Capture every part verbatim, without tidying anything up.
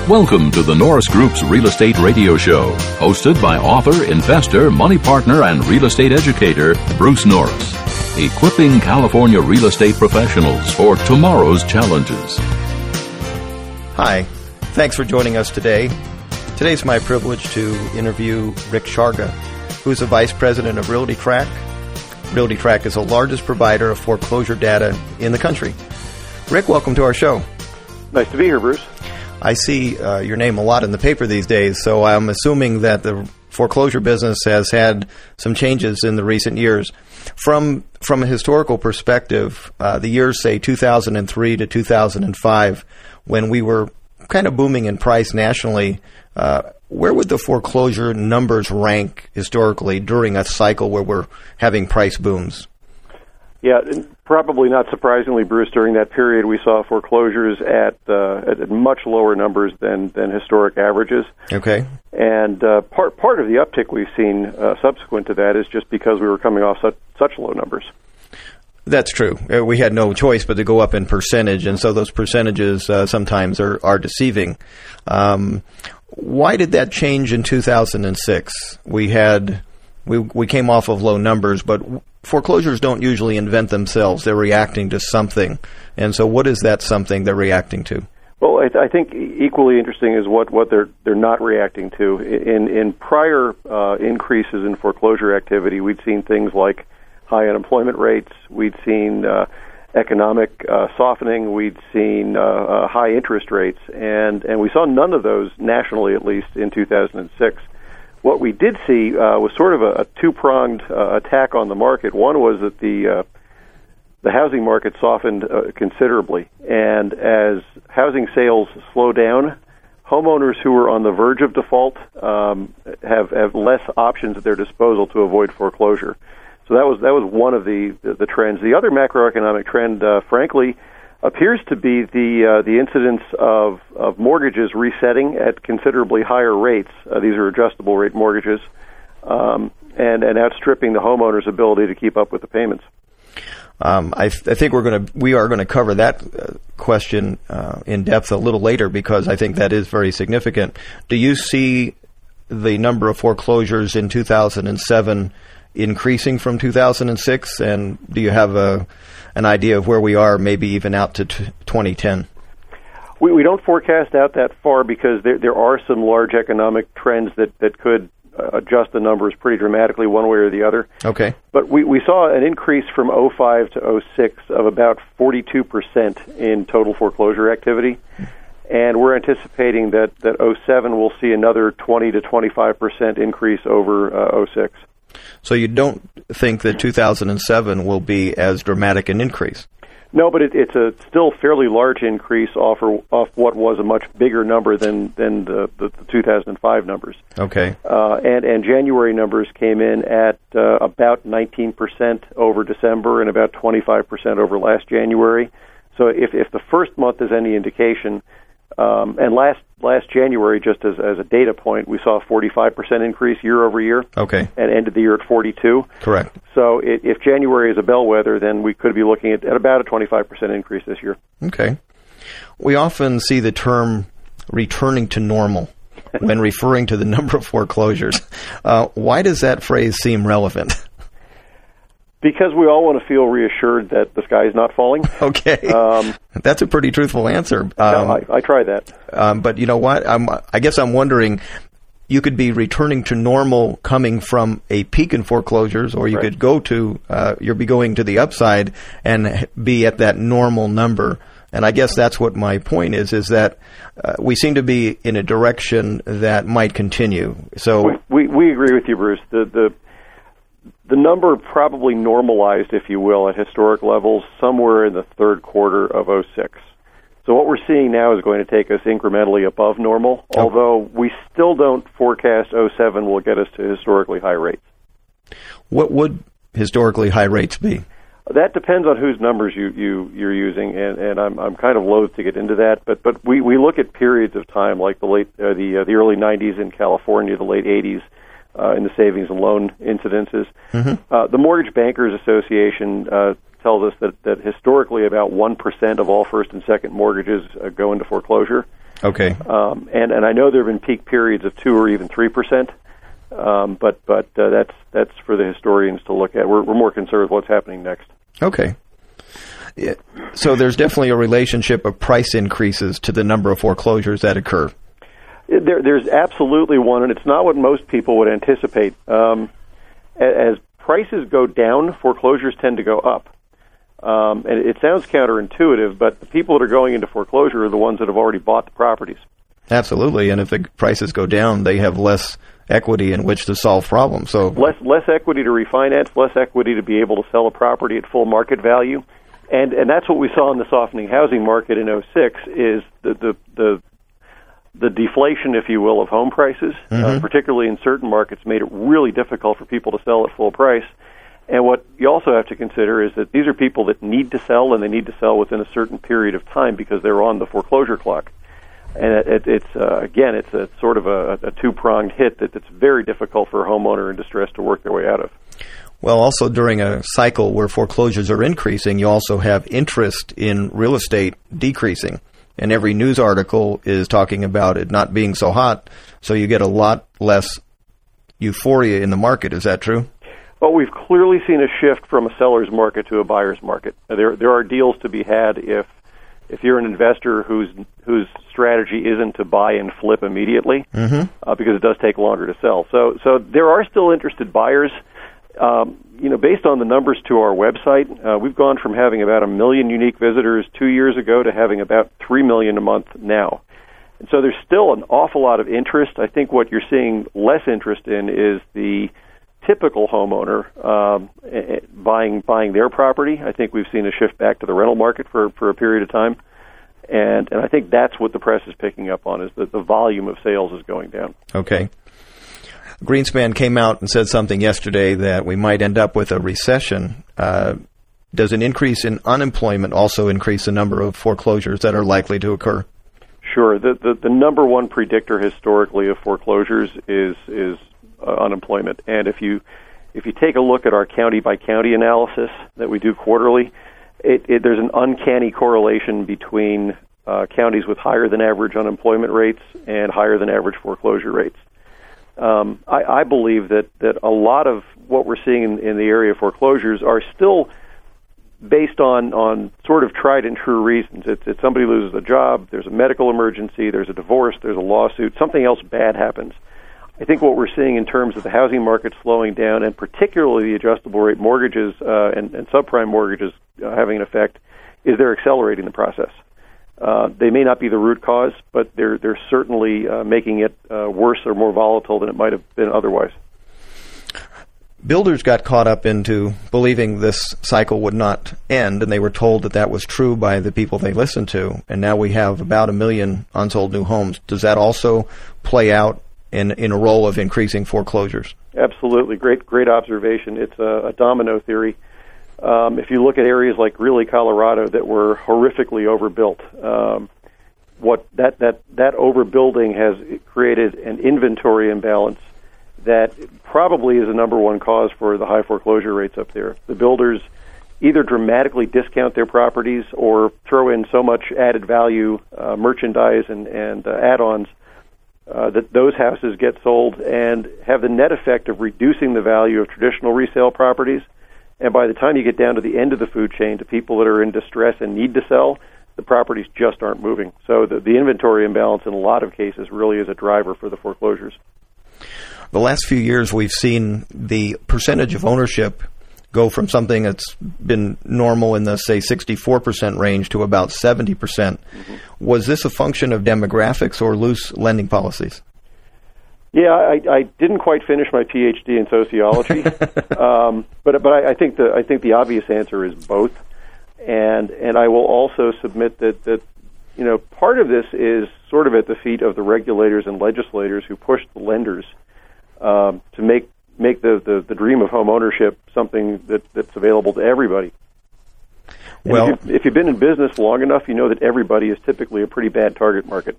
Welcome to the Norris Group's Real Estate Radio Show, hosted by author, investor, money partner, and real estate educator, Bruce Norris, equipping California real estate professionals for tomorrow's challenges. Hi, thanks for joining us today. Today's my privilege to interview Rick Sharga, who's the Vice President of RealtyTrack. RealtyTrack is the largest provider of foreclosure data in the country. Rick, welcome to our show. Nice to be here, Bruce. I see uh, your name a lot in the paper these days, so I'm assuming that the foreclosure business has had some changes in the recent years. From from a historical perspective, uh, the years, say, two thousand three to two thousand five, when we were kind of booming in price nationally, uh, where would the foreclosure numbers rank historically during a cycle where we're having price booms? Yeah, probably not surprisingly, Bruce, during that period we saw foreclosures at, uh, at much lower numbers than, than historic averages. Okay. And uh, part part of the uptick we've seen uh, subsequent to that is just because we were coming off such, such low numbers. That's true. Uh, we had no choice but to go up in percentage, and so those percentages uh, sometimes are, are deceiving. Um, why did that change in two thousand six? We had we we came off of low numbers, but foreclosures don't usually invent themselves. They're reacting to something. And so what is that something they're reacting to? Well, I, th- I think equally interesting is what, what they're they're not reacting to. In in prior uh, increases in foreclosure activity, we'd seen things like high unemployment rates. We'd seen uh, economic uh, softening. We'd seen uh, uh, high interest rates. And, and we saw none of those nationally, at least, in two thousand six. What we did see uh, was sort of a, a two-pronged uh, attack on the market. One was that the uh, the housing market softened uh, considerably, and as housing sales slow down, homeowners who are on the verge of default um, have have less options at their disposal to avoid foreclosure. So that was that was one of the the, the trends. The other macroeconomic trend, uh, frankly, appears to be the uh, the incidence of, of mortgages resetting at considerably higher rates. Uh, these are adjustable rate mortgages, um, and, and outstripping the homeowner's ability to keep up with the payments. Um, I, th- I think we're going to we are going to cover that uh, question uh, in depth a little later, because I think that is very significant. Do you see the number of foreclosures in two thousand seven increasing from two thousand six, and do you have a an idea of where we are, maybe even out to t- twenty ten? We, we don't forecast out that far because there there are some large economic trends that, that could uh, adjust the numbers pretty dramatically one way or the other. Okay. But we, we saw an increase from oh five to oh six of about forty-two percent in total foreclosure activity. And we're anticipating that, that oh seven will see another twenty to twenty-five percent increase over uh, oh six. So you don't think that two thousand seven will be as dramatic an increase? No, but it, it's a still fairly large increase off, or, off what was a much bigger number than, than the, the, the two thousand five numbers. Okay. Uh, and, and January numbers came in at uh, about nineteen percent over December and about twenty-five percent over last January. So if, if the first month is any indication, Um, and last last January, just as, as a data point, we saw a forty-five percent increase year over year. Okay. And ended the year at forty-two. Correct. So it, if January is a bellwether, then we could be looking at, at about a twenty-five percent increase this year. Okay. We often see the term returning to normal when referring to the number of foreclosures. Uh, why does that phrase seem relevant? Because we all want to feel reassured that the sky is not falling. Okay. Um, That's a pretty truthful answer. Um, no, I, I try that. Um, but you know what? I'm, I guess I'm wondering, you could be returning to normal coming from a peak in foreclosures, or you right. could go to, uh, you'll be going to the upside and be at that normal number. And I guess that's what my point is, is that uh, we seem to be in a direction that might continue. So we, we, we agree with you, Bruce. The, the The number probably normalized, if you will, at historic levels somewhere in the third quarter of oh six. So what we're seeing now is going to take us incrementally above normal, oh. although we still don't forecast oh seven will get us to historically high rates. What would historically high rates be? That depends on whose numbers you, you, you're using, and, and I'm, I'm kind of loath to get into that, but, but we, we look at periods of time like the late uh, the, uh, the early nineties in California, the late eighties, Uh, in the savings and loan incidences. Mm-hmm. Uh, the Mortgage Bankers Association uh, tells us that, that historically about one percent of all first and second mortgages uh, go into foreclosure. Okay. Um, and, and I know there have been peak periods of two or even three percent, um, but but uh, that's that's for the historians to look at. We're, we're more concerned with what's happening next. Okay. Yeah. So there's definitely a relationship of price increases to the number of foreclosures that occur. There, there's absolutely one, and it's not what most people would anticipate. Um, as prices go down, foreclosures tend to go up. Um, and it sounds counterintuitive, but the people that are going into foreclosure are the ones that have already bought the properties. Absolutely, and if the prices go down, they have less equity in which to solve problems. So less less equity to refinance, less equity to be able to sell a property at full market value. And and that's what we saw in the softening housing market in oh six is the the the, the deflation, if you will, of home prices, mm-hmm. uh, particularly in certain markets, made it really difficult for people to sell at full price. And what you also have to consider is that these are people that need to sell, and they need to sell within a certain period of time because they're on the foreclosure clock. And it, it, it's uh, again, it's a sort of a, a two-pronged hit that it's very difficult for a homeowner in distress to work their way out of. Well, also during a cycle where foreclosures are increasing, you also have interest in real estate decreasing. And every news article is talking about it not being so hot, so you get a lot less euphoria in the market. Is that true? Well, we've clearly seen a shift from a seller's market to a buyer's market. There there are deals to be had if if you're an investor whose whose strategy isn't to buy and flip immediately, mm-hmm. uh, because it does take longer to sell. So so there are still interested buyers. Um, you know, based on the numbers to our website, uh, we've gone from having about a million unique visitors two years ago to having about three million a month now. And so there's still an awful lot of interest. I think what you're seeing less interest in is the typical homeowner um, buying buying their property. I think we've seen a shift back to the rental market for, for a period of time. And and I think that's what the press is picking up on, is that the volume of sales is going down. Okay. Greenspan came out and said something yesterday that we might end up with a recession. Uh, does an increase in unemployment also increase the number of foreclosures that are likely to occur? Sure. The the, the number one predictor historically of foreclosures is is uh, unemployment. And if you if you take a look at our county by county analysis that we do quarterly, it, it, there's an uncanny correlation between uh, counties with higher than average unemployment rates and higher than average foreclosure rates. Um, I, I believe that, that a lot of what we're seeing in, in the area of foreclosures are still based on, on sort of tried and true reasons. It's, it's somebody loses a job, there's a medical emergency, there's a divorce, there's a lawsuit, something else bad happens. I think what we're seeing in terms of the housing market slowing down, and particularly the adjustable rate mortgages uh, and, and subprime mortgages uh, having an effect, is they're accelerating the process. Uh, they may not be the root cause, but they're they're certainly uh, making it uh, worse or more volatile than it might have been otherwise. Builders got caught up into believing this cycle would not end, and they were told that that was true by the people they listened to, and now we have about a million unsold new homes. Does that also play out in, in a role of increasing foreclosures? Absolutely. Great, great observation. It's a, a domino theory. Um, if you look at areas like Greeley, Colorado, that were horrifically overbuilt, um, what that, that, that overbuilding has created an inventory imbalance that probably is the number one cause for the high foreclosure rates up there. The builders either dramatically discount their properties or throw in so much added value, uh, merchandise and, and uh, add-ons, uh, that those houses get sold and have the net effect of reducing the value of traditional resale properties. And by the time you get down to the end of the food chain, to people that are in distress and need to sell, the properties just aren't moving. So the, the inventory imbalance in a lot of cases really is a driver for the foreclosures. The last few years we've seen the percentage of ownership go from something that's been normal in the, say, sixty-four percent range to about seventy percent. Mm-hmm. Was this a function of demographics or loose lending policies? Yeah, I, I didn't quite finish my P H D in sociology, um, but but I, I think the I think the obvious answer is both, and and I will also submit that that you know part of this is sort of at the feet of the regulators and legislators who pushed the lenders um, to make make the, the, the dream of home ownership something that, that's available to everybody. And well, if, you, if you've been in business long enough, you know that everybody is typically a pretty bad target market.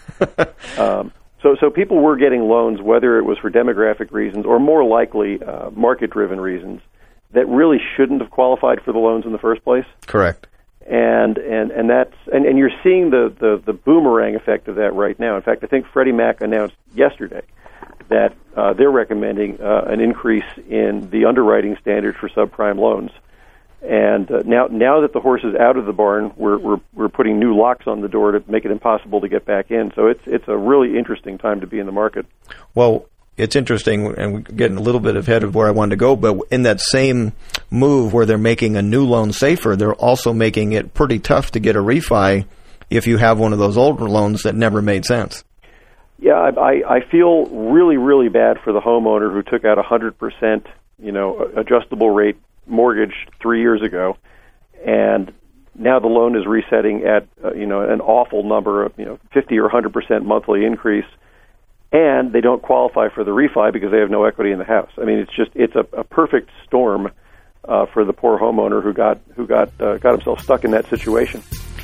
um, So, so people were getting loans, whether it was for demographic reasons or more likely uh, market-driven reasons, that really shouldn't have qualified for the loans in the first place. Correct. And and, and that's and, and you're seeing the, the, the boomerang effect of that right now. In fact, I think Freddie Mac announced yesterday that uh, they're recommending uh, an increase in the underwriting standards for subprime loans. And uh, now, now that the horse is out of the barn, we're we're we're putting new locks on the door to make it impossible to get back in. So it's it's a really interesting time to be in the market. Well, it's interesting, and we're getting a little bit ahead of where I wanted to go. But in that same move, where they're making a new loan safer, they're also making it pretty tough to get a refi if you have one of those older loans that never made sense. Yeah, I I feel really really bad for the homeowner who took out a hundred percent, you know, adjustable rate mortgage three years ago, and now the loan is resetting at uh, you know an awful number of you know fifty or one hundred percent monthly increase, and they don't qualify for the refi because they have no equity in the house. I mean, it's just it's a, a perfect storm uh, for the poor homeowner who got who got uh, got himself stuck in that situation.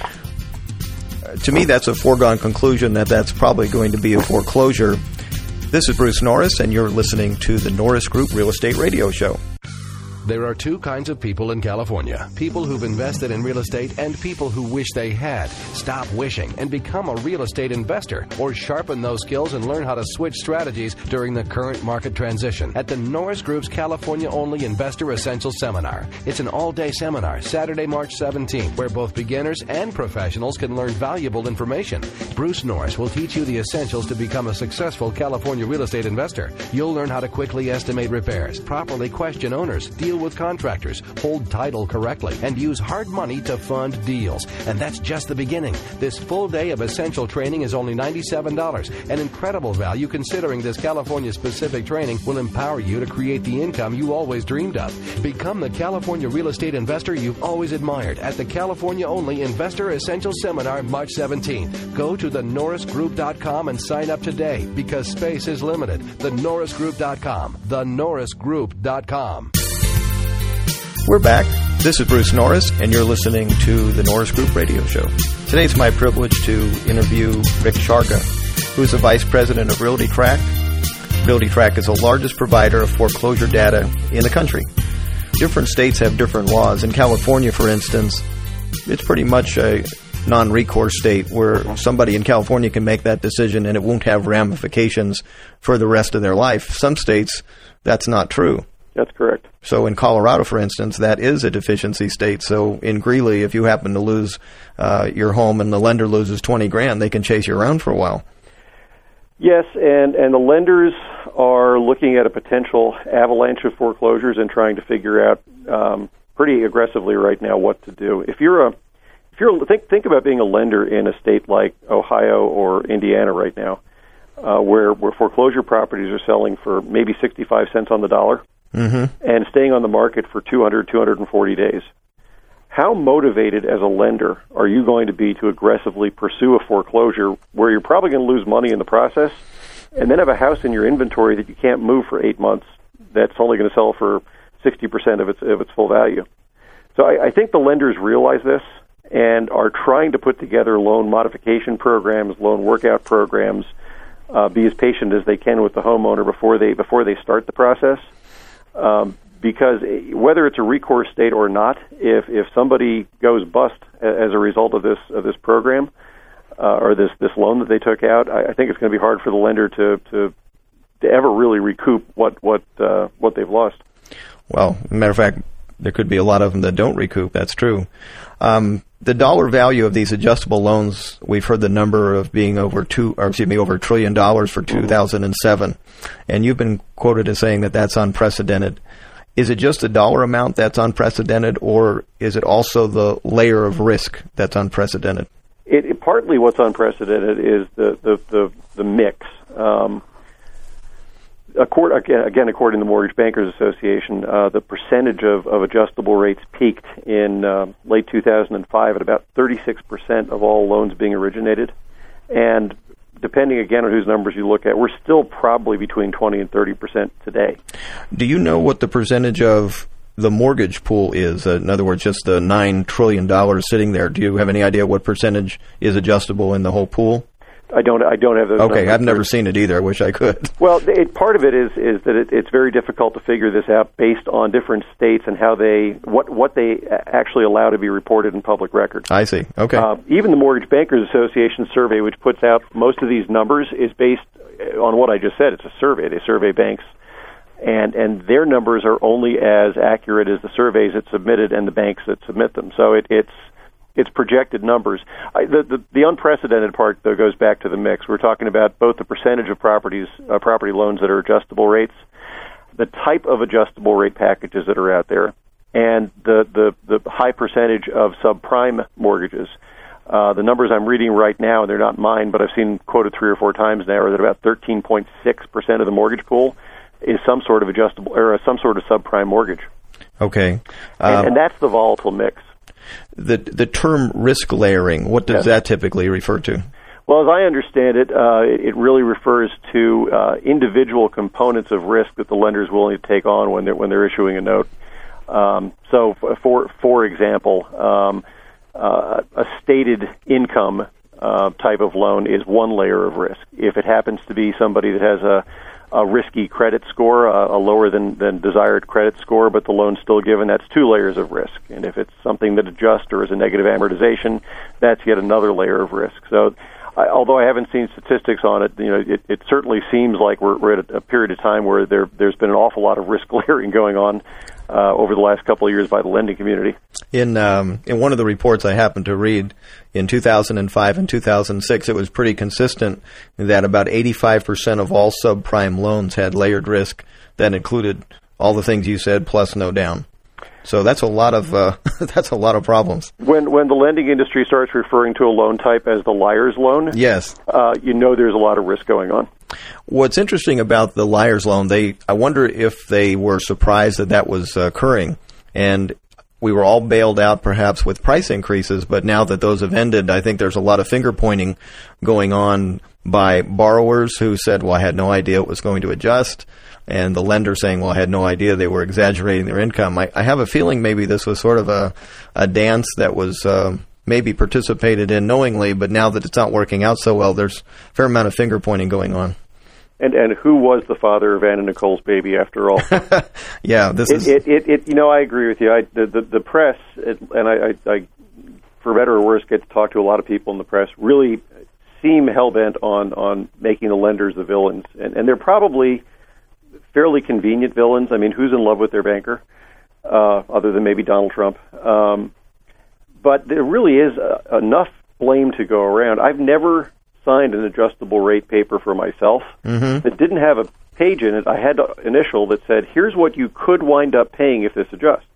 Uh, to me, that's a foregone conclusion that that's probably going to be a foreclosure. This is Bruce Norris, and you're listening to the Norris Group Real Estate Radio Show. There are two kinds of people in California. People who've invested in real estate and people who wish they had. Stop wishing and become a real estate investor, or sharpen those skills and learn how to switch strategies during the current market transition at the Norris Group's California-only Investor Essentials Seminar. It's an all-day seminar, Saturday, March seventeenth, where both beginners and professionals can learn valuable information. Bruce Norris will teach you the essentials to become a successful California real estate investor. You'll learn how to quickly estimate repairs, properly question owners, deal with contractors, hold title correctly, and use hard money to fund deals. And that's just the beginning. This full day of essential training is only ninety-seven dollars. An incredible value considering this California-specific training will empower you to create the income you always dreamed of. Become the California real estate investor you've always admired at the California-only Investor Essentials Seminar, March seventeenth. Go to the norris group dot com and sign up today because space is limited. the norris group dot com. the norris group dot com. We're back. This is Bruce Norris, and you're listening to the Norris Group Radio Show. Today it's my privilege to interview Rick Sharga, who's the Vice President of RealtyTrack. RealtyTrack is the largest provider of foreclosure data in the country. Different states have different laws. In California, for instance, it's pretty much a non-recourse state where somebody in California can make that decision and it won't have ramifications for the rest of their life. Some states, that's not true. That's correct. So in Colorado, for instance, that is a deficiency state. So in Greeley, if you happen to lose uh, your home and the lender loses twenty grand, they can chase you around for a while. Yes, and, and the lenders are looking at a potential avalanche of foreclosures and trying to figure out um, pretty aggressively right now what to do. If you're a if you're think think about being a lender in a state like Ohio or Indiana right now, uh, where where foreclosure properties are selling for maybe sixty-five cents on the dollar. Mm-hmm. And staying on the market for two hundred, two hundred forty days. How motivated as a lender are you going to be to aggressively pursue a foreclosure where you're probably going to lose money in the process and then have a house in your inventory that you can't move for eight months that's only going to sell for sixty percent of its of its full value? So I, I think the lenders realize this and are trying to put together loan modification programs, loan workout programs, uh, be as patient as they can with the homeowner before they before they start the process. Um, because whether it's a recourse state or not, if if somebody goes bust as a result of this of this program uh, or this, this loan that they took out, I, I think it's going to be hard for the lender to to, to ever really recoup what what uh, what they've lost. Well, as a matter of fact, there could be a lot of them that don't recoup. That's true. Um, the dollar value of these adjustable loans, we've heard the number of being over two, or excuse me, over a trillion dollars for two thousand seven, and you've been quoted as saying that that's unprecedented. Is it just the dollar amount that's unprecedented, or is it also the layer of risk that's unprecedented? It, it partly what's unprecedented is the the the, the mix. Um, Accord, again, again, according to the Mortgage Bankers Association, uh, the percentage of, of adjustable rates peaked in uh, late two thousand five at about thirty-six percent of all loans being originated. And depending, again, on whose numbers you look at, we're still probably between twenty and thirty percent today. Do you know what the percentage of the mortgage pool is? Uh, in other words, just the nine trillion dollars sitting there. Do you have any idea what percentage is adjustable in the whole pool? I don't. I don't have those. Okay, numbers. I've never seen it either. I wish I could. Well, it, part of it is is that it, it's very difficult to figure this out based on different states and how they what what they actually allow to be reported in public record. I see. Okay. Uh, even the Mortgage Bankers Association survey, which puts out most of these numbers, is based on what I just said. It's a survey. They survey banks, and and their numbers are only as accurate as the surveys that submitted and the banks that submit them. So it, it's It's projected numbers. I, the, the the unprecedented part, though, goes back to the mix. We're talking about both the percentage of properties, uh, property loans that are adjustable rates, the type of adjustable rate packages that are out there, and the the, the high percentage of subprime mortgages. Uh, the numbers I'm reading right now, and they're not mine, but I've seen quoted three or four times now, are that about thirteen point six percent of the mortgage pool is some sort of adjustable or some sort of subprime mortgage. Okay, um, and, and that's the volatile mix. The the term risk layering, what does yes. that typically refer to? Well, as I understand it, uh, it really refers to uh, individual components of risk that the lender is willing to take on when they're when they're issuing a note. Um, so, for for example, um, uh, a stated income uh, type of loan is one layer of risk. If it happens to be somebody that has a a risky credit score, a, a lower than, than desired credit score, but the loan's still given, that's two layers of risk. And if it's something that adjusts or is a negative amortization, that's yet another layer of risk. So, I, although I haven't seen statistics on it, you know, it, it certainly seems like we're, we're at a, a period of time where there, there's been an awful lot of risk layering going on uh, over the last couple of years by the lending community. In um, in one of the reports I happened to read in two thousand five and two thousand six, it was pretty consistent that about eighty-five percent of all subprime loans had layered risk that included all the things you said plus no down. So that's a lot of uh, that's a lot of problems. When when the lending industry starts referring to a loan type as the liar's loan, yes, uh, you know there's a lot of risk going on. What's interesting about the liar's loan, they I wonder if they were surprised that that was occurring, and we were all bailed out perhaps with price increases, but now that those have ended, I think there's a lot of finger pointing going on by borrowers who said, well, I had no idea it was going to adjust, and the lender saying, well, I had no idea they were exaggerating their income. I, I have a feeling maybe this was sort of a, a dance that was uh, maybe participated in knowingly, but now that it's not working out so well, there's a fair amount of finger pointing going on. And and who was the father of Anna Nicole's baby, after all? yeah, this it, is... It, it, it, you know, I agree with you. I, the, the, the press, it, and I, I, I, for better or worse, get to talk to a lot of people in the press, really seem hell-bent on, on making the lenders the villains. And, and they're probably fairly convenient villains. I mean, who's in love with their banker, uh, other than maybe Donald Trump? Um, but there really is uh, enough blame to go around. I've never signed an adjustable rate paper for myself mm-hmm. that didn't have a page in it. I had an initial that said, here's what you could wind up paying if this adjusts.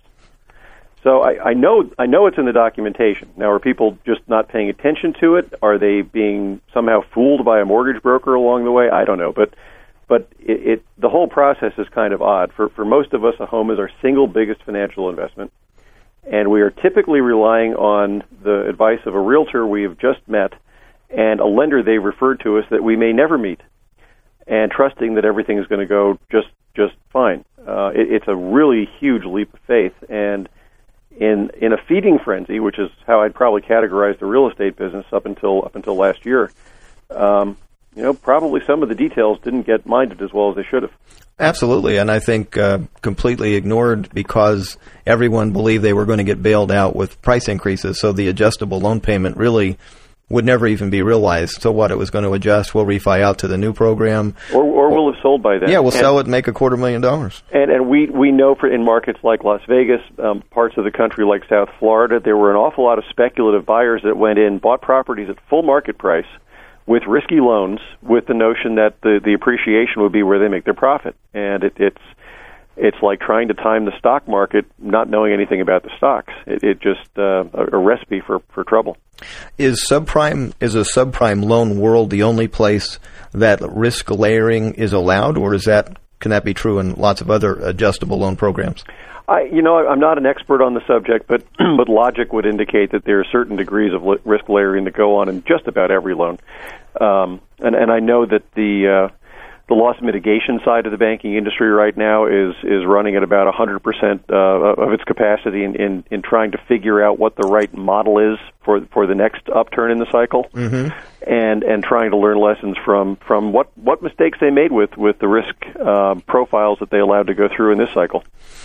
So I, I know I know it's in the documentation. Now, are people just not paying attention to it? Are they being somehow fooled by a mortgage broker along the way? I don't know. But but it, it the whole process is kind of odd. For, for most of us, a home is our single biggest financial investment. And we are typically relying on the advice of a realtor we have just met and a lender they referred to us that we may never meet, and trusting that everything is going to go just just fine. Uh, it, it's a really huge leap of faith, and in in a feeding frenzy, which is how I'd probably categorize the real estate business up until up until last year. Um, you know, probably some of the details didn't get minded as well as they should have. Absolutely, and I think uh, completely ignored because everyone believed they were going to get bailed out with price increases, so the adjustable loan payment really would never even be realized. So what, it was going to adjust, we'll refi out to the new program. Or, or we'll have sold by then. Yeah, we'll and, sell it and make a quarter million dollars. And and we, we know for in markets like Las Vegas, um, parts of the country like South Florida, there were an awful lot of speculative buyers that went in, bought properties at full market price with risky loans with the notion that the, the appreciation would be where they make their profit. And it, it's it's like trying to time the stock market, not knowing anything about the stocks. It, it just uh, a, a recipe for, for trouble. Is subprime is a subprime loan world the only place that risk layering is allowed, or is that can that be true in lots of other adjustable loan programs? I, you know, I'm not an expert on the subject, but but logic would indicate that there are certain degrees of li- risk layering that go on in just about every loan. Um, and and I know that the uh, the loss mitigation side of the banking industry right now is is running at about one hundred percent uh, of its capacity in, in, in trying to figure out what the right model is for for the next upturn in the cycle, mm-hmm. and and trying to learn lessons from, from what, what mistakes they made with, with the risk uh, profiles that they allowed to go through in this cycle.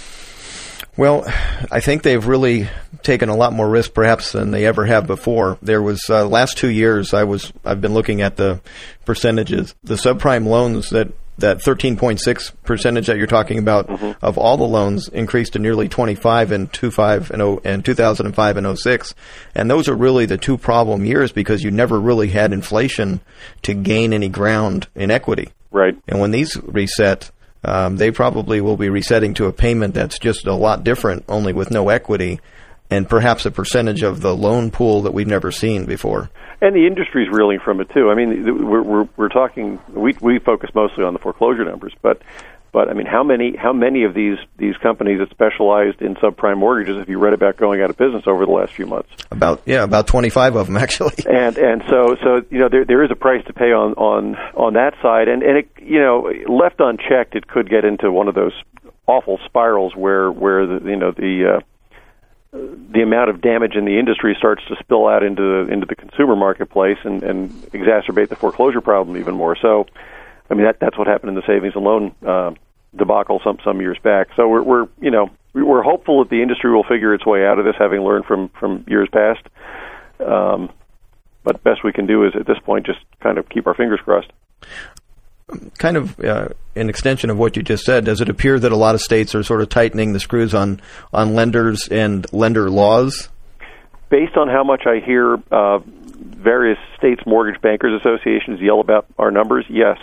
Well, I think they've really taken a lot more risk, perhaps, than they ever have before. There was uh, last two years. I was I've been looking at the percentages. The subprime loans that that thirteen point six percentage that you're talking about mm-hmm. of all the loans increased to nearly twenty-five in two five and oh and two thousand five and oh six, and those are really the two problem years because you never really had inflation to gain any ground in equity. Right. And when these reset. Um, they probably will be resetting to a payment that's just a lot different, only with no equity, and perhaps a percentage of the loan pool that we've never seen before. And the industry's reeling from it too. I mean, we're we're, we're talking. We we focus mostly on the foreclosure numbers, but but I mean, how many how many of these these companies that specialized in subprime mortgages have you read about going out of business over the last few months? About yeah, about twenty-five of them actually. And and so so you know there there is a price to pay on on on that side, and and it, you know left unchecked, it could get into one of those awful spirals where where the you know the uh, the amount of damage in the industry starts to spill out into the, into the consumer marketplace and, and exacerbate the foreclosure problem even more. So, I mean that that's what happened in the savings and loan uh, debacle some some years back. So we're we're you know we're hopeful that the industry will figure its way out of this, having learned from from years past. Um, but best we can do is at this point just kind of keep our fingers crossed. Kind of uh, an extension of what you just said, does it appear that a lot of states are sort of tightening the screws on, on lenders and lender laws? Based on how much I hear uh, various states' mortgage bankers associations yell about our numbers, yes.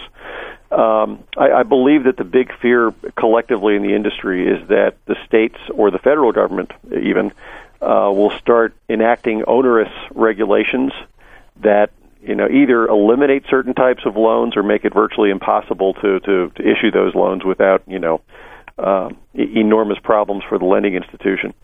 Um, I, I believe that the big fear collectively in the industry is that the states or the federal government even uh, will start enacting onerous regulations that you know, either eliminate certain types of loans or make it virtually impossible to, to, to issue those loans without, you know, uh, e- enormous problems for the lending institution.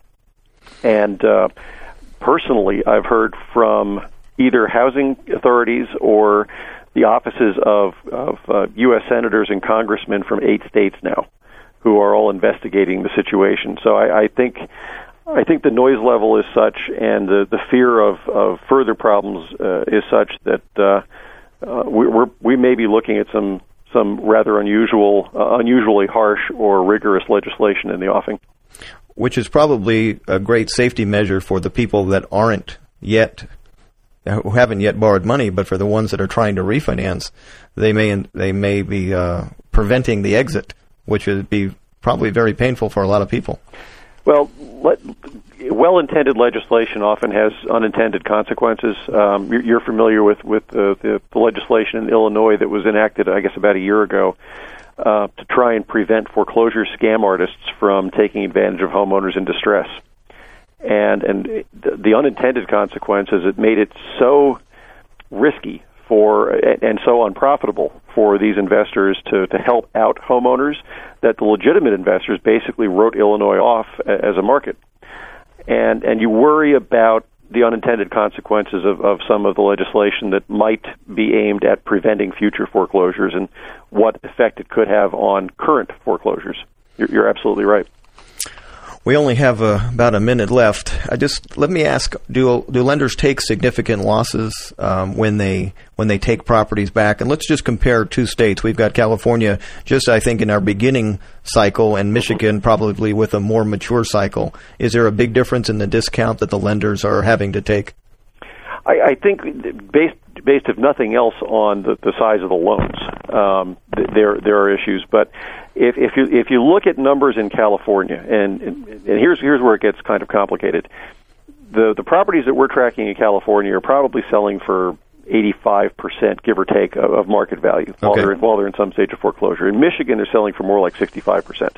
And uh, personally, I've heard from either housing authorities or the offices of, of uh, U S senators and congressmen from eight states now who are all investigating the situation. So I, I think... I think the noise level is such, and the, the fear of, of further problems uh, is such that uh, uh, we, we're, we may be looking at some some rather unusual, uh, unusually harsh or rigorous legislation in the offing. Which is probably a great safety measure for the people that aren't yet, who haven't yet borrowed money, but for the ones that are trying to refinance, they may they may be uh, preventing the exit, which would be probably very painful for a lot of people. Well, let, well-intended legislation often has unintended consequences. Um, you're, you're familiar with, with uh, the, the legislation in Illinois that was enacted, I guess, about a year ago uh, to try and prevent foreclosure scam artists from taking advantage of homeowners in distress. And, and the, the unintended consequences, it made it so risky for and so unprofitable for these investors to, to help out homeowners that the legitimate investors basically wrote Illinois off as a market. And and you worry about the unintended consequences of, of some of the legislation that might be aimed at preventing future foreclosures and what effect it could have on current foreclosures. You're, you're absolutely right. We only have uh, about a minute left. I just let me ask: Do do lenders take significant losses um, when they when they take properties back? And let's just compare two states. We've got California, just I think in our beginning cycle, and Michigan probably with a more mature cycle. Is there a big difference in the discount that the lenders are having to take? I, I think based based if nothing else on the, the size of the loans, um, there there are issues, but. If, if you if you look at numbers in California, and, and, and here's here's where it gets kind of complicated, the the properties that we're tracking in California are probably selling for eighty-five percent, give or take, of, of market value, while okay. they're while they're in some stage of foreclosure. In Michigan, they're selling for more like sixty-five percent.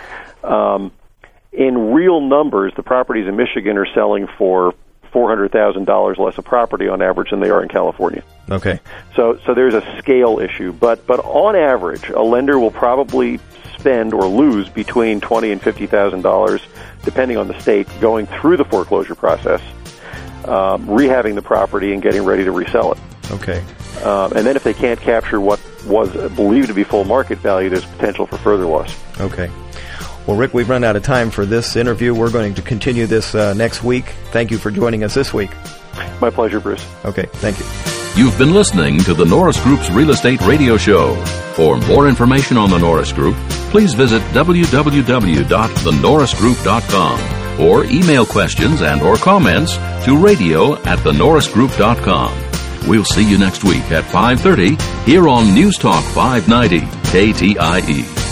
Um, in real numbers, the properties in Michigan are selling for four hundred thousand dollars less a property on average than they are in California. Okay. So so there's a scale issue, but but on average, a lender will probably spend or lose between twenty and fifty thousand dollars, depending on the state, going through the foreclosure process, um, rehabbing the property, and getting ready to resell it. Okay. Um, and then if they can't capture what was believed to be full market value, there's potential for further loss. Okay. Well, Rick, we've run out of time for this interview. We're going to continue this uh, next week. Thank you for joining us this week. My pleasure, Bruce. Okay, thank you. You've been listening to the Norris Group's Real Estate Radio Show. For more information on the Norris Group, please visit w w w dot the norris group dot com or email questions and or comments to radio at the norris group dot com. We'll see you next week at five thirty here on News Talk five ninety K T I E.